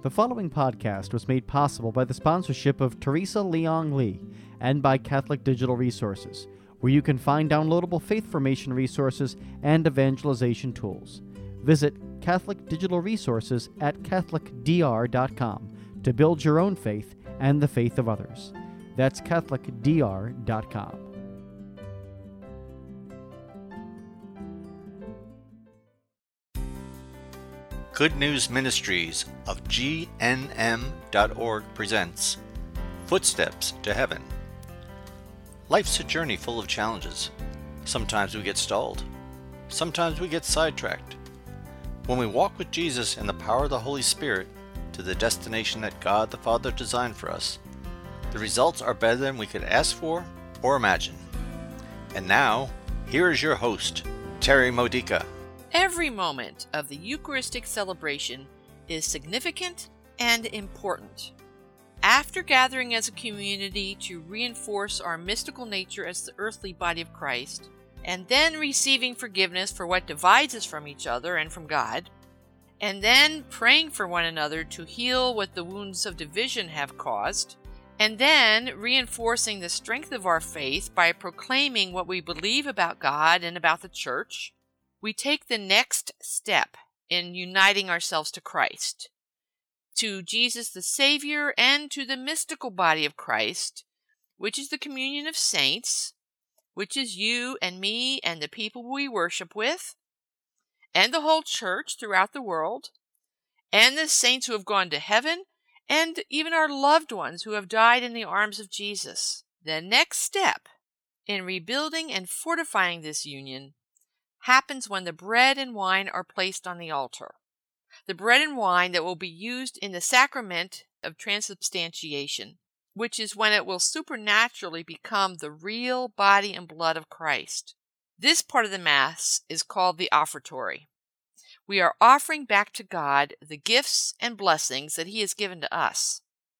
The following podcast was made possible by the sponsorship of Teresa Leong Lee and by Catholic Digital Resources, where you can find downloadable faith formation resources and evangelization tools. Visit Catholic Digital Resources at catholicdr.com to build your own faith and the faith of others. That's catholicdr.com. Good News Ministries of GNM.org presents Footsteps to Heaven. Life's a journey full of challenges. Sometimes we get stalled. Sometimes we get sidetracked. When we walk with Jesus and the power of the Holy Spirit to the destination that God the Father designed for us, the results are better than we could ask for or imagine. And now, here is your host, Terry Modica. Every moment of the Eucharistic celebration is significant and important. After gathering as a community to reinforce our mystical nature as the earthly body of Christ, and then receiving forgiveness for what divides us from each other and from God, and then praying for one another to heal what the wounds of division have caused, and then reinforcing the strength of our faith by proclaiming what we believe about God and about the Church, we take the next step in uniting ourselves to Christ, to Jesus the Savior, and to the mystical body of Christ, which is the communion of saints, which is you and me and the people we worship with, and the whole Church throughout the world, and the saints who have gone to heaven, and even our loved ones who have died in the arms of Jesus. The next step in rebuilding and fortifying this union happens when the bread and wine are placed on the altar. The bread and wine that will be used in the sacrament of transubstantiation, which is when it will supernaturally become the real body and blood of Christ. This part of the Mass is called the offertory. We are offering back to God the gifts and blessings that He has given to us.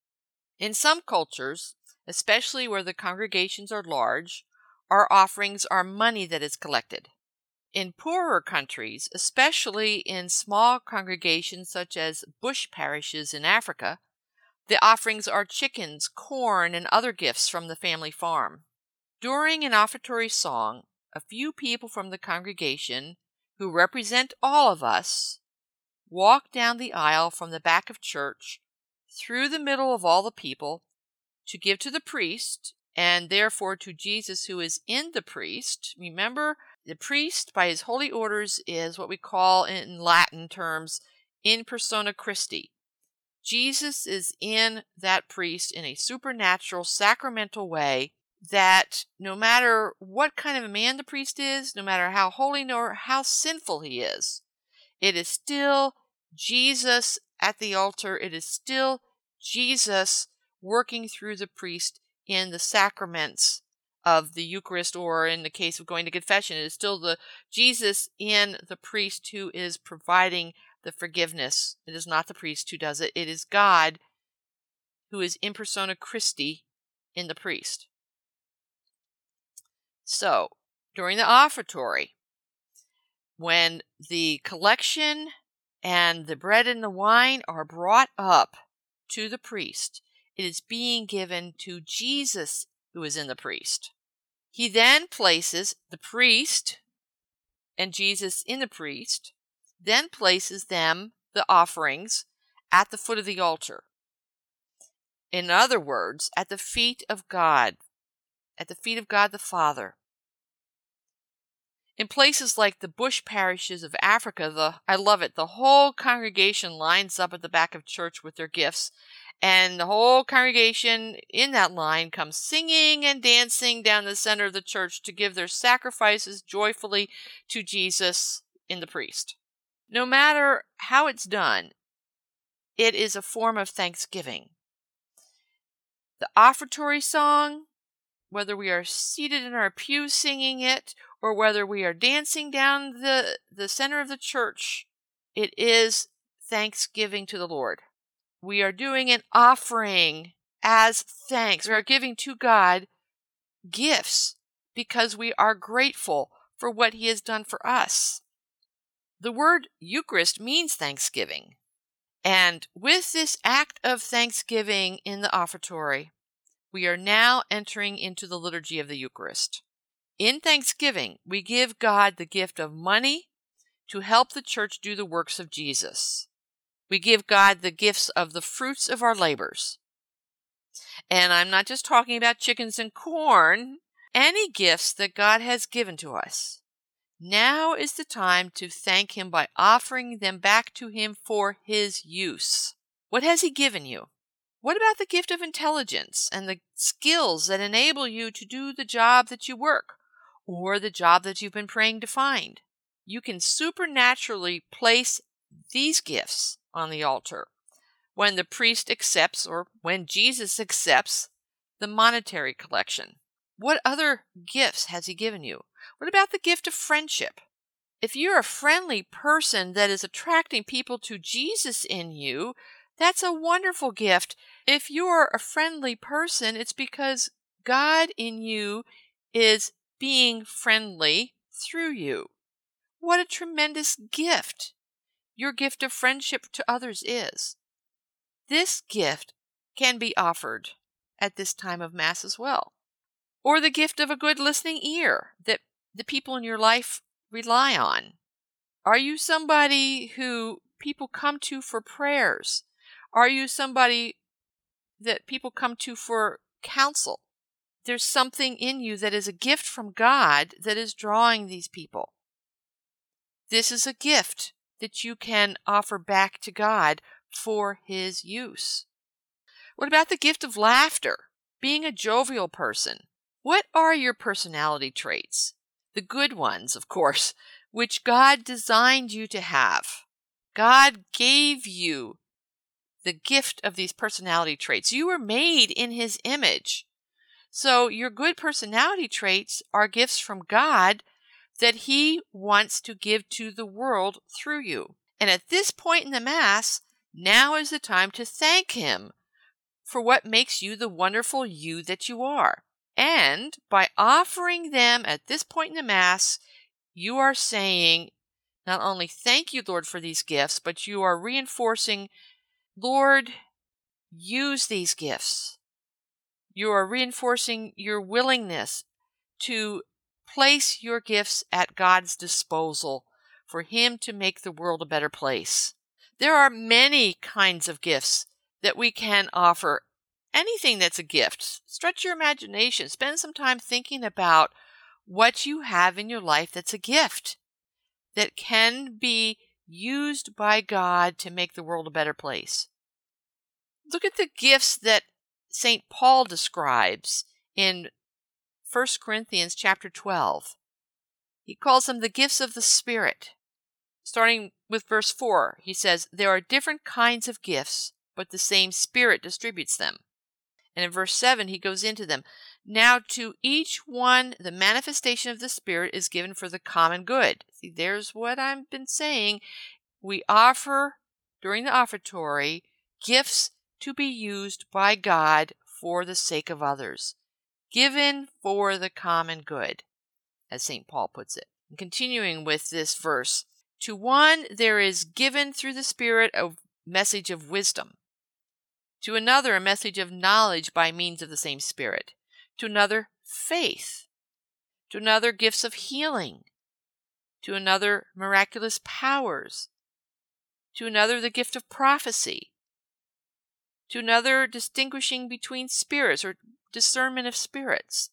In some cultures, especially where the congregations are large, our offerings are money that is collected. In poorer countries, especially in small congregations such as bush parishes in Africa, the offerings are chickens, corn, and other gifts from the family farm. During an offertory song, a few people from the congregation, who represent all of us, walk down the aisle from the back of church, through the middle of all the people, to give to the priest, and therefore to Jesus who is in the priest. Remember, the priest, by his holy orders, is what we call in Latin terms, in persona Christi. Jesus is in that priest in a supernatural, sacramental way that no matter what kind of a man the priest is, no matter how holy nor how sinful he is, it is still Jesus at the altar. It is still Jesus working through the priest in the sacraments of the Eucharist, or in the case of going to confession, it is still the Jesus in the priest who is providing the forgiveness. It is not the priest who does it. It is God who is in persona Christi in the priest. So, during the offertory, when the collection and the bread and the wine are brought up to the priest, it is being given to Jesus who is in the priest. He then places the priest and Jesus in the priest, then places them, the offerings, at the foot of the altar. In other words, at the feet of God, at the feet of God the Father. In places like the bush parishes of Africa, I love it, the whole congregation lines up at the back of church with their gifts, and the whole congregation in that line comes singing and dancing down the center of the church to give their sacrifices joyfully to Jesus in the priest. No matter how it's done, it is a form of thanksgiving. The offertory song, whether we are seated in our pew singing it, or whether we are dancing down the center of the church, it is thanksgiving to the Lord. We are doing an offering as thanks. We are giving to God gifts because we are grateful for what He has done for us. The word Eucharist means thanksgiving. And with this act of thanksgiving in the offertory, we are now entering into the liturgy of the Eucharist. In thanksgiving, we give God the gift of money to help the church do the works of Jesus. We give God the gifts of the fruits of our labors. And I'm not just talking about chickens and corn, any gifts that God has given to us. Now is the time to thank Him by offering them back to Him for His use. What has He given you? What about the gift of intelligence and the skills that enable you to do the job that you work or the job that you've been praying to find? You can supernaturally place these gifts on the altar when the priest accepts, or when Jesus accepts, the monetary collection. What other gifts has He given you? What about the gift of friendship? If you're a friendly person that is attracting people to Jesus in you, that's a wonderful gift. If you're a friendly person, it's because God in you is being friendly through you. What a tremendous gift your gift of friendship to others is. This gift can be offered at this time of Mass as well. Or the gift of a good listening ear that the people in your life rely on. Are you somebody who people come to for prayers? Are you somebody that people come to for counsel? There's something in you that is a gift from God that is drawing these people. This is a gift that you can offer back to God for His use. What about the gift of laughter? Being a jovial person. What are your personality traits? The good ones, of course, which God designed you to have. God gave you the gift of these personality traits. You were made in His image. So your good personality traits are gifts from God that He wants to give to the world through you. And at this point in the Mass, now is the time to thank Him for what makes you the wonderful you that you are. And by offering them at this point in the Mass, you are saying not only thank you, Lord, for these gifts, but you are reinforcing, Lord, use these gifts. You are reinforcing your willingness to place your gifts at God's disposal for Him to make the world a better place. There are many kinds of gifts that we can offer. Anything that's a gift. Stretch your imagination. Spend some time thinking about what you have in your life that's a gift that can be used by God to make the world a better place. Look at the gifts that St. Paul describes in 1 Corinthians chapter 12. He calls them the gifts of the Spirit. Starting with verse 4, he says, there are different kinds of gifts, but the same Spirit distributes them. And in verse 7, he goes into them. Now to each one, the manifestation of the Spirit is given for the common good. See, there's what I've been saying. We offer, during the offertory, gifts to be used by God for the sake of others. Given for the common good, as St. Paul puts it. And continuing with this verse, to one there is given through the Spirit a message of wisdom. To another, a message of knowledge by means of the same Spirit. To another, faith. To another, gifts of healing. To another, miraculous powers. To another, the gift of prophecy. To another, distinguishing between spirits, or discernment of spirits.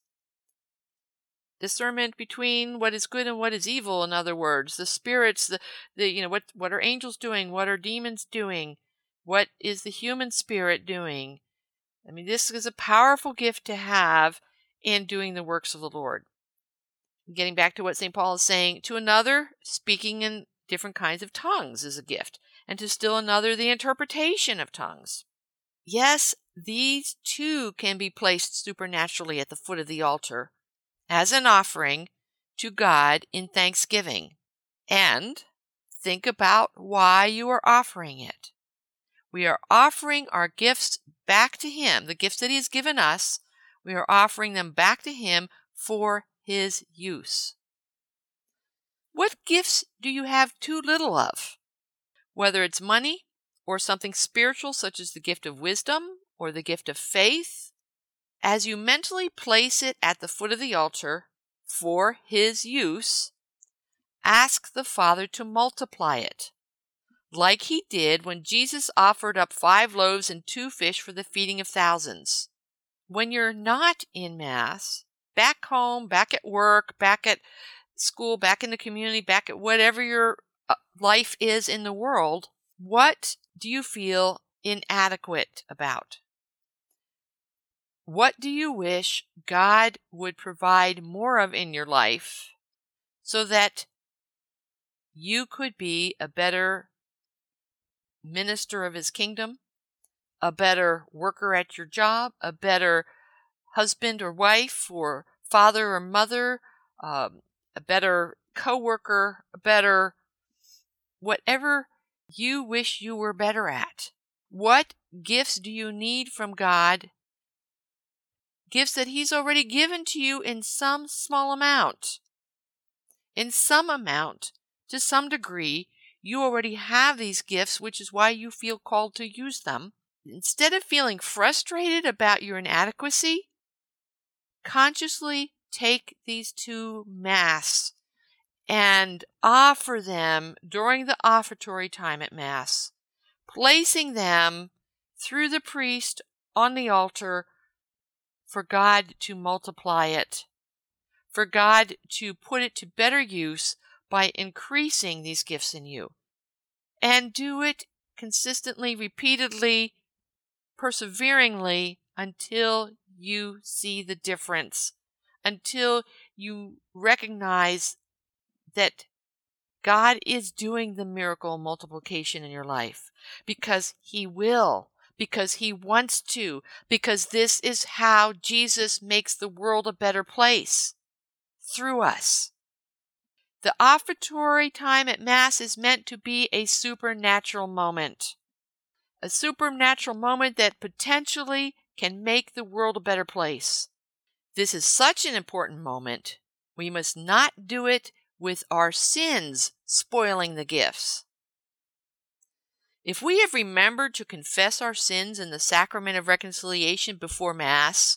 Discernment between what is good and what is evil, in other words. The spirits, what are angels doing? What are demons doing? What is the human spirit doing? I mean, this is a powerful gift to have in doing the works of the Lord. Getting back to what St. Paul is saying, to another, speaking in different kinds of tongues is a gift, and to still another, the interpretation of tongues. Yes, these too can be placed supernaturally at the foot of the altar as an offering to God in thanksgiving. And think about why you are offering it. We are offering our gifts back to Him, the gifts that He has given us. We are offering them back to Him for His use. What gifts do you have too little of? Whether it's money or something spiritual such as the gift of wisdom or the gift of faith, as you mentally place it at the foot of the altar for His use, ask the Father to multiply it, like He did when Jesus offered up 5 loaves and 2 fish for the feeding of thousands. When you're not in Mass, back home, back at work, back at school, back in the community, back at whatever your life is in the world, what do you feel inadequate about? What do you wish God would provide more of in your life so that you could be a better minister of His kingdom, a better worker at your job, a better husband or wife, or father or mother, a better co-worker, a better whatever you wish you were better at? What gifts do you need from God? Gifts that He's already given to you in some small amount. In some amount, to some degree, you already have these gifts, which is why you feel called to use them. Instead of feeling frustrated about your inadequacy, consciously take these to Mass and offer them during the offertory time at Mass, placing them through the priest on the altar for God to multiply it, for God to put it to better use by increasing these gifts in you. And do it consistently, repeatedly, perseveringly, until you see the difference, until you recognize that God is doing the miracle multiplication in your life, because He will, because He wants to, because this is how Jesus makes the world a better place, through us. The offertory time at Mass is meant to be a supernatural moment. A supernatural moment that potentially can make the world a better place. This is such an important moment, we must not do it with our sins spoiling the gifts. If we have remembered to confess our sins in the sacrament of reconciliation before Mass,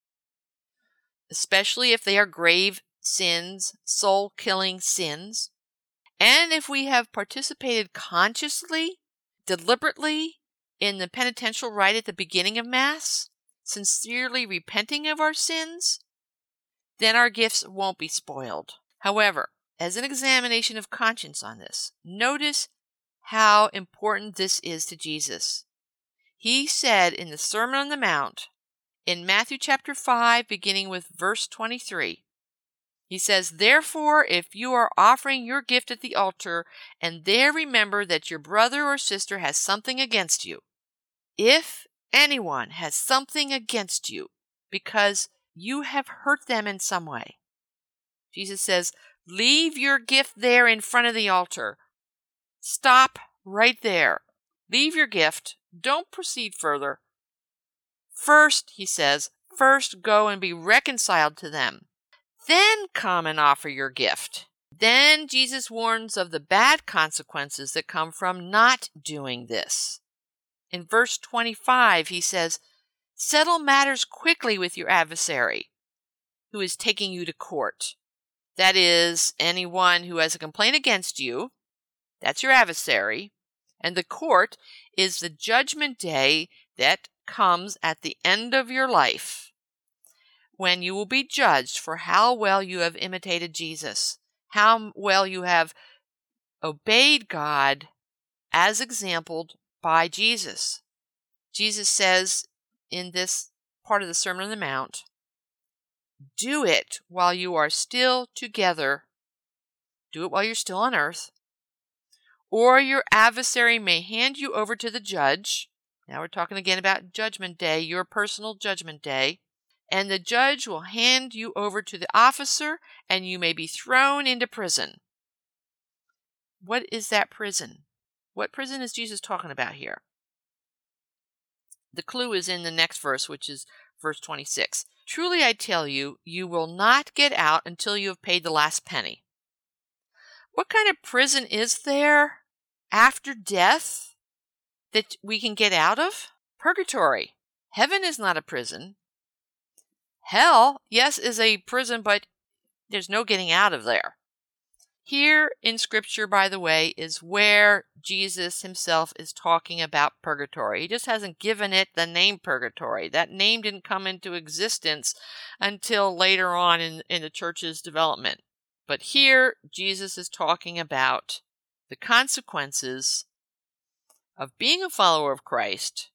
especially if they are grave sins, soul-killing sins, and if we have participated consciously, deliberately, in the penitential rite at the beginning of Mass, sincerely repenting of our sins, then our gifts won't be spoiled. However, as an examination of conscience on this, notice how important this is to Jesus. He said in the Sermon on the Mount, in Matthew chapter 5, beginning with verse 23, He says, "Therefore, if you are offering your gift at the altar, and there remember that your brother or sister has something against you, if anyone has something against you, because you have hurt them in some way," Jesus says, leave your gift there in front of the altar. Stop right there. Leave your gift. Don't proceed further. First, He says, first go and be reconciled to them. Then come and offer your gift. Then Jesus warns of the bad consequences that come from not doing this. In verse 25, He says, settle matters quickly with your adversary, who is taking you to court. That is, anyone who has a complaint against you. That's your adversary. And the court is the judgment day that comes at the end of your life, when you will be judged for how well you have imitated Jesus, how well you have obeyed God as exampled by Jesus. Jesus says in this part of the Sermon on the Mount, do it while you are still together. Do it while you're still on earth. Or your adversary may hand you over to the judge. Now we're talking again about Judgment Day, your personal Judgment Day. And the judge will hand you over to the officer, and you may be thrown into prison. What is that prison? What prison is Jesus talking about here? The clue is in the next verse, which is verse 26. Truly I tell you, you will not get out until you have paid the last penny. What kind of prison is there after death that we can get out of? Purgatory. Heaven is not a prison. Hell, yes, is a prison, but there's no getting out of there. Here in Scripture, by the way, is where Jesus himself is talking about purgatory. He just hasn't given it the name purgatory. That name didn't come into existence until later on in the church's development. But here, Jesus is talking about the consequences of being a follower of Christ,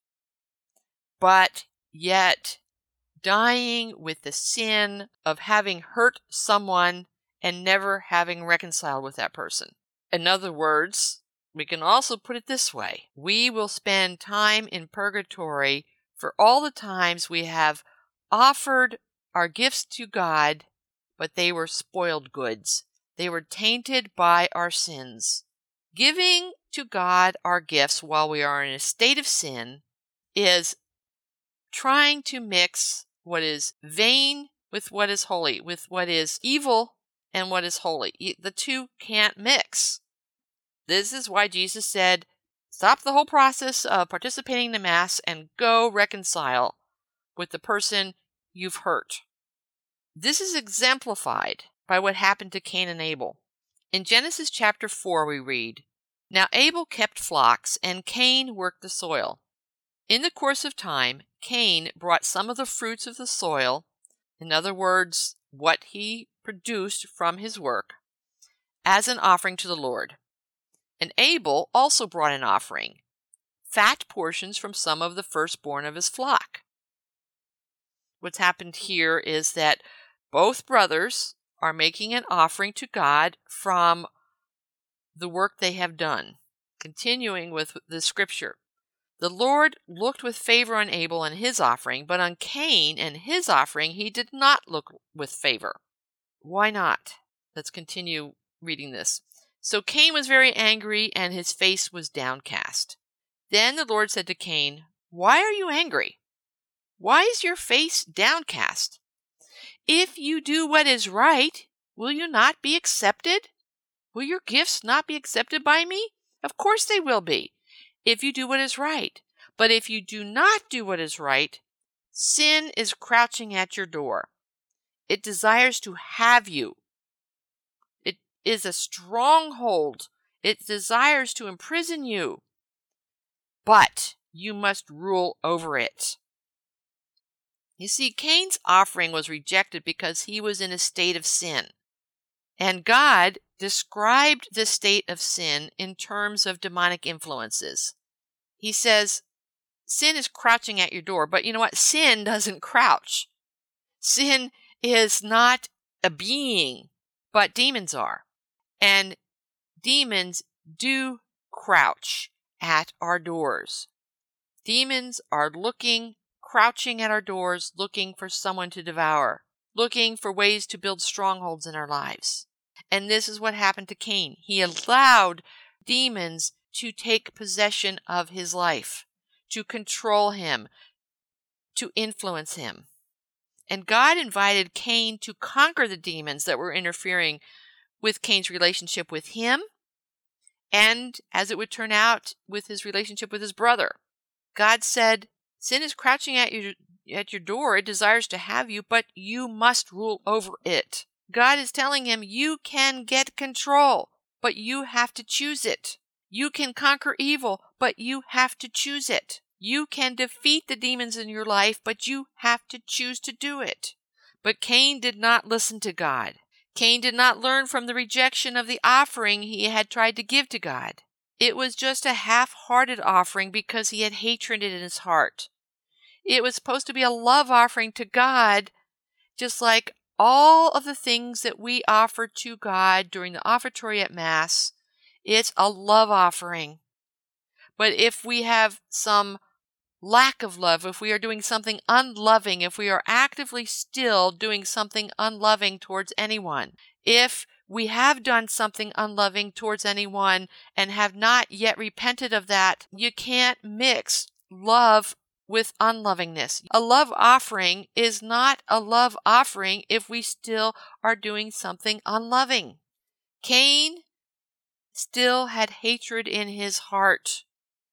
but yet dying with the sin of having hurt someone and never having reconciled with that person. In other words, we can also put it this way. We will spend time in purgatory for all the times we have offered our gifts to God, but they were spoiled goods. They were tainted by our sins. Giving to God our gifts while we are in a state of sin is trying to mix what is vain with what is holy, with what is evil and what is holy. The two can't mix. This is why Jesus said, stop the whole process of participating in the Mass and go reconcile with the person you've hurt. This is exemplified by what happened to Cain and Abel. In Genesis chapter 4 we read, Now Abel kept flocks, and Cain worked the soil. In the course of time, Cain brought some of the fruits of the soil, in other words, what he produced from his work, as an offering to the Lord. And Abel also brought an offering, fat portions from some of the firstborn of his flock. What's happened here is that both brothers are making an offering to God from the work they have done. Continuing with the scripture. The Lord looked with favor on Abel and his offering, but on Cain and his offering he did not look with favor. Why not? Let's continue reading this. So Cain was very angry, and his face was downcast. Then the Lord said to Cain, Why are you angry? Why is your face downcast? If you do what is right, will you not be accepted? Will your gifts not be accepted by me? Of course they will be, if you do what is right. But if you do not do what is right, sin is crouching at your door. It desires to have you. It is a stronghold. It desires to imprison you. But you must rule over it. You see, Cain's offering was rejected because he was in a state of sin. And God described this state of sin in terms of demonic influences. He says, sin is crouching at your door. But you know what? Sin doesn't crouch. Sin is not a being, but demons are. And demons do crouch at our doors. Demons are crouching at our doors, looking for someone to devour, looking for ways to build strongholds in our lives. And this is what happened to Cain. He allowed demons to take possession of his life, to control him, to influence him. And God invited Cain to conquer the demons that were interfering with Cain's relationship with him, and, as it would turn out, with his relationship with his brother. God said, sin is crouching at your door. It desires to have you, but you must rule over it. God is telling him, you can get control, but you have to choose it. You can conquer evil, but you have to choose it. You can defeat the demons in your life, but you have to choose to do it. But Cain did not listen to God. Cain did not learn from the rejection of the offering he had tried to give to God. It was just a half-hearted offering because he had hatred in his heart. It was supposed to be a love offering to God, just like all of the things that we offer to God during the offertory at Mass. It's a love offering. But if we have some lack of love, if we are doing something unloving, if we are actively still doing something unloving towards anyone, if we have done something unloving towards anyone and have not yet repented of that, you can't mix love with unlovingness. A love offering is not a love offering if we still are doing something unloving. Cain still had hatred in his heart.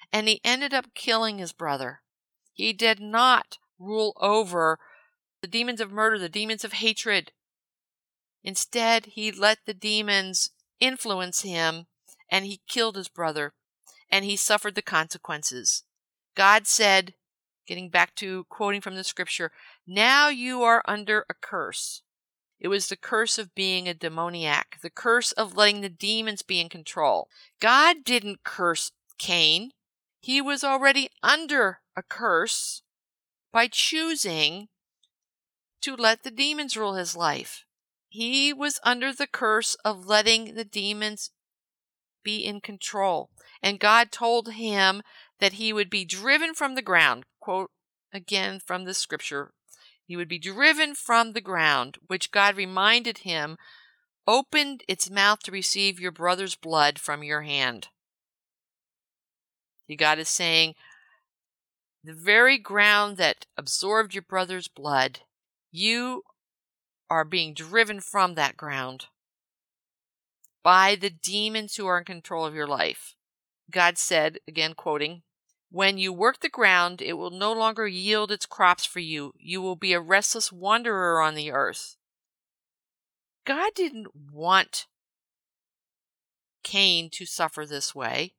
and he ended up killing his brother. He did not rule over the demons of murder, the demons of hatred. Instead, he let the demons influence him, and he killed his brother, and he suffered the consequences. God said, getting back to quoting from the scripture, "Now you are under a curse." It was the curse of being a demoniac, the curse of letting the demons be in control. God didn't curse Cain. He was already under a curse by choosing to let the demons rule his life. He was under the curse of letting the demons be in control. And God told him that he would be driven from the ground. Quote again from the scripture. He would be driven from the ground, which God reminded him opened its mouth to receive your brother's blood from your hand. God is saying, the very ground that absorbed your brother's blood, you are being driven from that ground by the demons who are in control of your life. God said, again quoting, "When you work the ground, it will no longer yield its crops for you. You will be a restless wanderer on the earth." God didn't want Cain to suffer this way.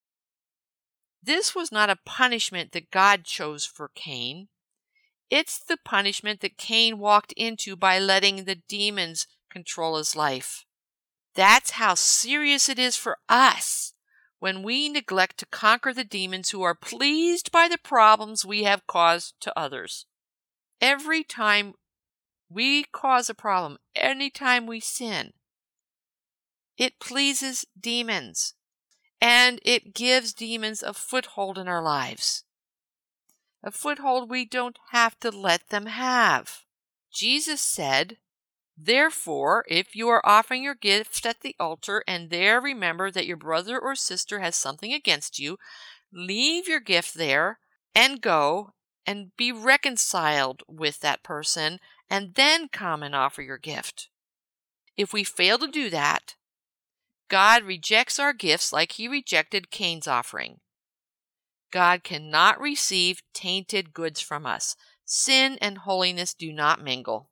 This was not a punishment that God chose for Cain. It's the punishment that Cain walked into by letting the demons control his life. That's how serious it is for us when we neglect to conquer the demons who are pleased by the problems we have caused to others. Every time we cause a problem, anytime we sin, it pleases demons, and it gives demons a foothold in our lives. A foothold we don't have to let them have. Jesus said, "Therefore, if you are offering your gift at the altar and there remember that your brother or sister has something against you, leave your gift there and go and be reconciled with that person, and then come and offer your gift." If we fail to do that, God rejects our gifts like he rejected Cain's offering. God cannot receive tainted goods from us. Sin and holiness do not mingle.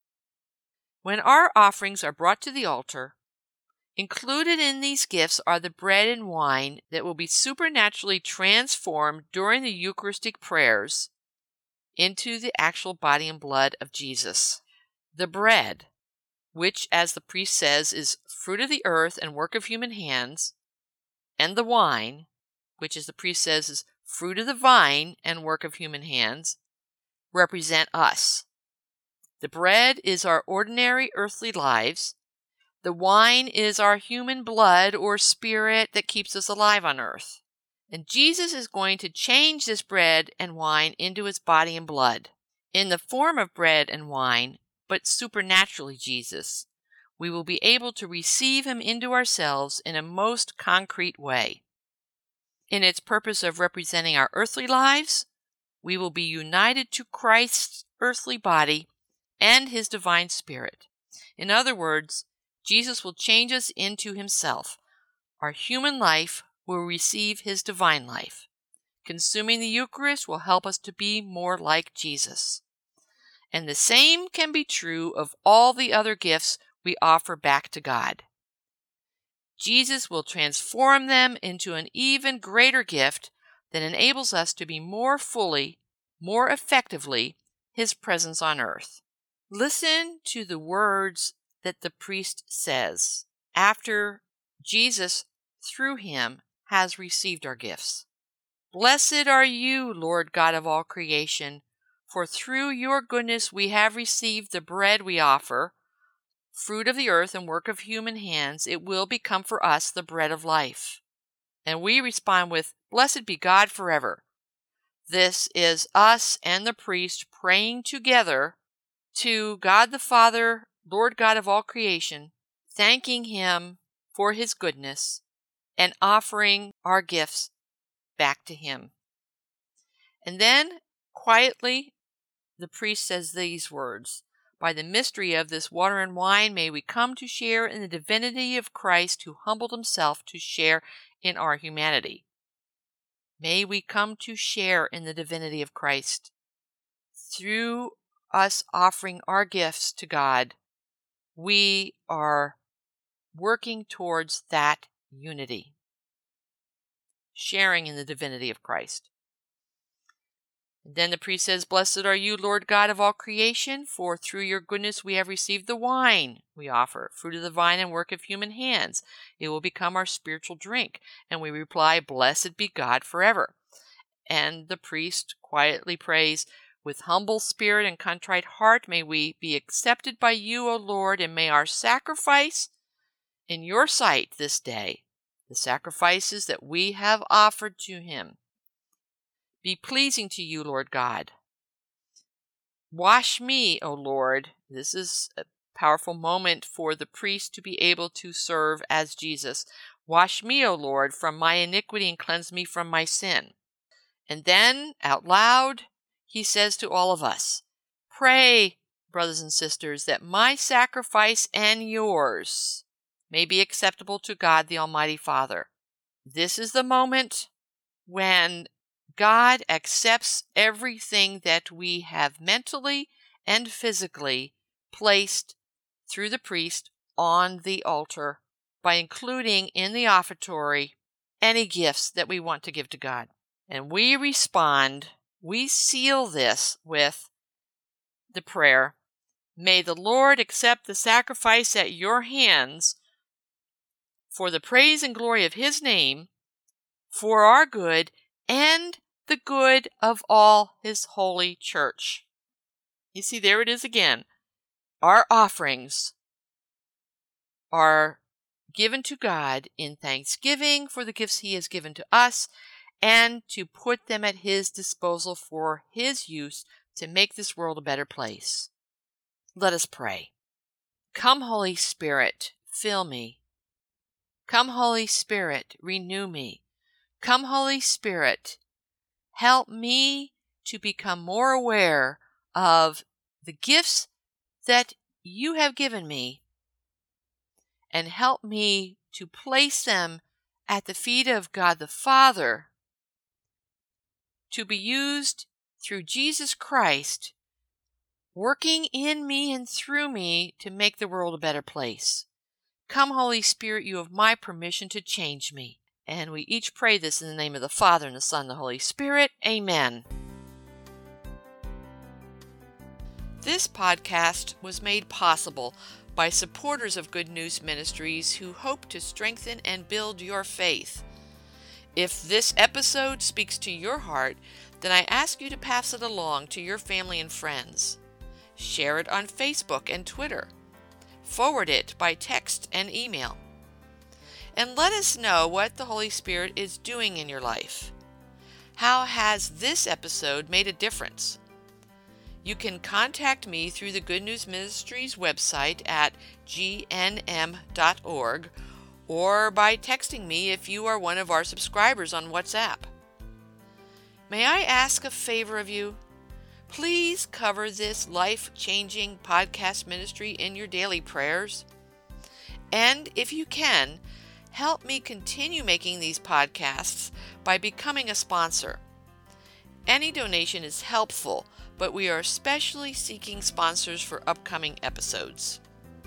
When our offerings are brought to the altar, included in these gifts are the bread and wine that will be supernaturally transformed during the Eucharistic prayers into the actual body and blood of Jesus. The bread, which, as the priest says, is fruit of the earth and work of human hands, and the wine, which, as the priest says, is fruit of the vine and work of human hands, represent us. The bread is our ordinary earthly lives. The wine is our human blood or spirit that keeps us alive on earth. And Jesus is going to change this bread and wine into his body and blood. In the form of bread and wine, but supernaturally Jesus, we will be able to receive him into ourselves in a most concrete way. In its purpose of representing our earthly lives, we will be united to Christ's earthly body and his divine spirit. In other words, Jesus will change us into himself. Our human life will receive his divine life. Consuming the Eucharist will help us to be more like Jesus. And the same can be true of all the other gifts we offer back to God. Jesus will transform them into an even greater gift that enables us to be more fully, more effectively, his presence on earth. Listen to the words that the priest says after Jesus, through him, has received our gifts. "Blessed are you, Lord God of all creation, for through your goodness we have received the bread we offer, fruit of the earth and work of human hands. It will become for us the bread of life." And we respond with, "Blessed be God forever." This is us and the priest praying together to God the Father, Lord God of all creation, thanking him for his goodness and offering our gifts back to him. And then, quietly, the priest says these words, "By the mystery of this water and wine, may we come to share in the divinity of Christ who humbled himself to share in our humanity." May we come to share in the divinity of Christ. Through us offering our gifts to God, we are working towards that unity, sharing in the divinity of Christ. And then the priest says, "Blessed are you, Lord God of all creation, for through your goodness we have received the wine we offer, fruit of the vine and work of human hands. It will become our spiritual drink." And we reply, "Blessed be God forever." And the priest quietly prays, "With humble spirit and contrite heart may we be accepted by you, O Lord, and may our sacrifice in your sight this day, the sacrifices that we have offered to him, be pleasing to you, Lord God. Wash me, O Lord." This is a powerful moment for the priest to be able to serve as Jesus. "Wash me, O Lord, from my iniquity and cleanse me from my sin." And then, out loud, he says to all of us, "Pray, brothers and sisters, that my sacrifice and yours may be acceptable to God the Almighty Father." This is the moment when God accepts everything that we have mentally and physically placed through the priest on the altar by including in the offertory any gifts that we want to give to God. And we respond, we seal this with the prayer, "May the Lord accept the sacrifice at your hands for the praise and glory of his name, for our good and the good of all his holy church." You see, there it is again. Our offerings are given to God in thanksgiving for the gifts he has given to us, and to put them at his disposal for his use to make this world a better place. Let us pray. Come, Holy Spirit, fill me. Come, Holy Spirit, renew me. Come, Holy Spirit, help me to become more aware of the gifts that you have given me, and help me to place them at the feet of God the Father, to be used through Jesus Christ, working in me and through me to make the world a better place. Come, Holy Spirit, you have my permission to change me. And we each pray this in the name of the Father, and the Son, and the Holy Spirit. Amen. This podcast was made possible by supporters of Good News Ministries who hope to strengthen and build your faith. If this episode speaks to your heart, then I ask you to pass it along to your family and friends. Share it on Facebook and Twitter. Forward it by text and email. And let us know what the Holy Spirit is doing in your life. How has this episode made a difference? You can contact me through the Good News Ministries website at gnm.org, or by texting me if you are one of our subscribers on WhatsApp. May I ask a favor of you? Please cover this life-changing podcast ministry in your daily prayers. And if you can, help me continue making these podcasts by becoming a sponsor. Any donation is helpful, but we are especially seeking sponsors for upcoming episodes.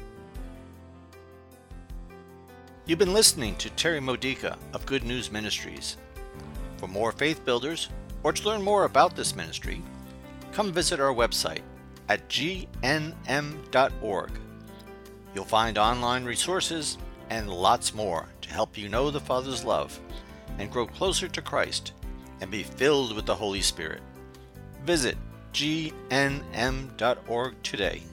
You've been listening to Terry Modica of Good News Ministries. For more faith builders, or to learn more about this ministry, come visit our website at gnm.org. You'll find online resources and lots more to help you know the Father's love and grow closer to Christ and be filled with the Holy Spirit. Visit gnm.org today.